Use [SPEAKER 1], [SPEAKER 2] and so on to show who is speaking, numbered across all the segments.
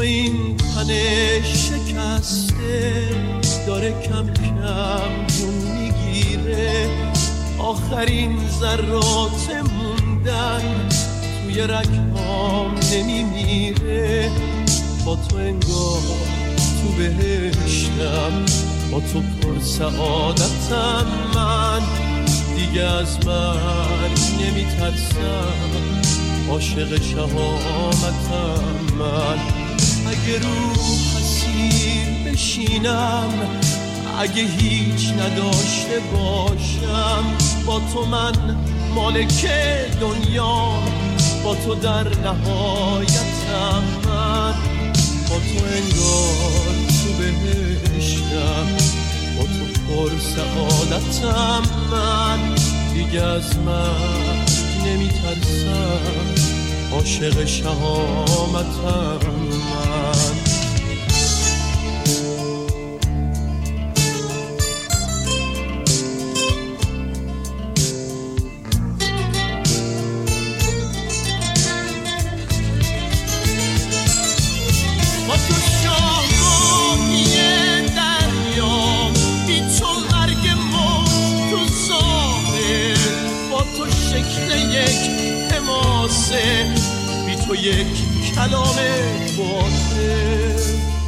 [SPEAKER 1] این تن شکسته داره کم کم جون میگیره، آخرین ذرات موندن توی رگهام نمیمیره. با تو انگار تو بهشتم، با تو پر سعادتم، من دیگه از مرگ نمیترسم، عاشق شهامتم. من اگه رو حسیر بشینم، اگه هیچ نداشته باشم، با تو من مالک دنیا، با تو در نهایتم. من با تو انگار تو بهشتم، با تو پر سعادتم. من دیگه از مرگ نمیترسم، عاشق شهامتم. من بی تو یک کلام باطل،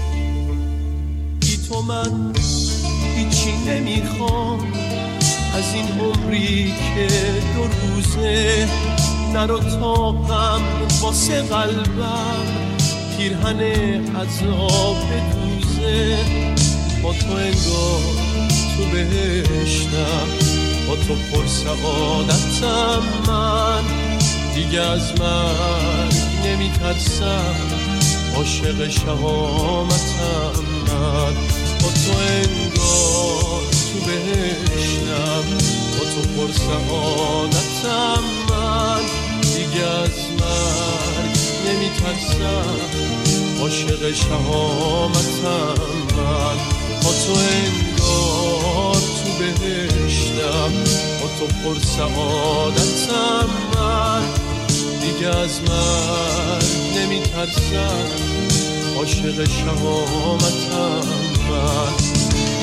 [SPEAKER 1] بی تو من هیچی نمیخوام از این عمری که 2 روزه. نرو تا غم واسه قلبم پیرهن عذاب بدوزه. با تو انگار تو بهشتم، با تو پر سعادتم. من دیگه از مرگ نمیترسم، عاشق شهامتم. من با تو انگار تو بهشتم، با تو پر سعادتم. من دیگه از مرگ نمیترسم، عاشق شهامتم. من با تو انگار تو بهشتم، با تو پر سعادتم. من دیگه از مرگ نمیترسم، عاشق شهامتم. من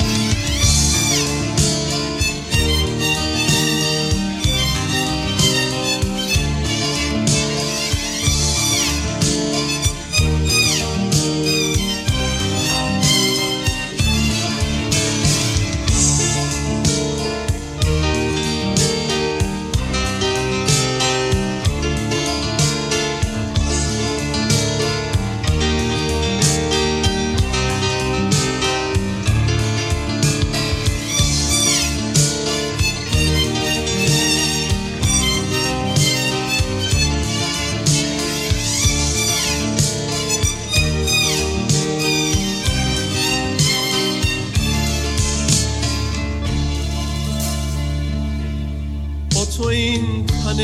[SPEAKER 1] تو این تن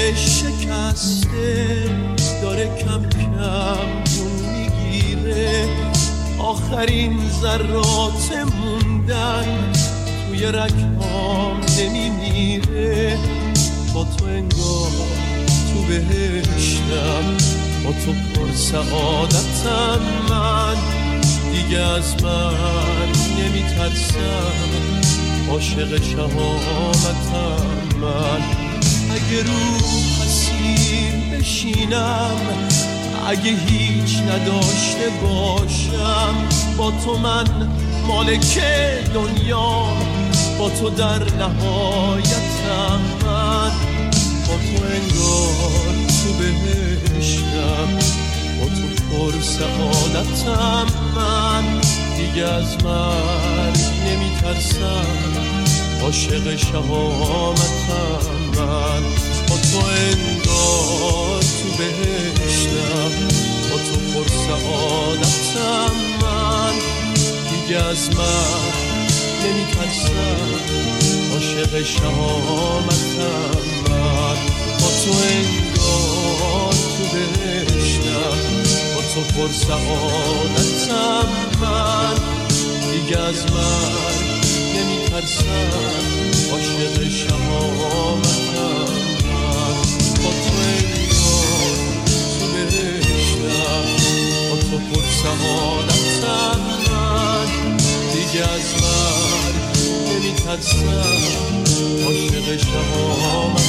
[SPEAKER 1] شکسته داره کم کم جون میگیره، آخرین ذرات موندن توی رگهام نمیمیره. با تو انگار تو بهشتم، با تو پر سعادتم. من دیگه از مرگ نمیترسم، عاشق شهامتم. من اگه رو حسیر بشینم، اگه هیچ نداشته باشم، با تو من مالک دنیا، با تو در نهایتم. من با تو انگار تو بهشتم، با تو پر سعادتم. من دیگه از مرگ نمیترسم، عاشق شهامتم. من با تو انگار تو بهشتم، با تو پر سعادتم. من دیگه از مرگ نمیترسم، عاشق شهامتم. من با تو انگار تو بهشتم، با تو پر سعادتم. من دیگه از مرگ نمیترسم، عاشق شهامتم. من با تو انگار تو بهشتم، با تو تو پر سعادتم من دیگه از من نمیترسم عاشق شما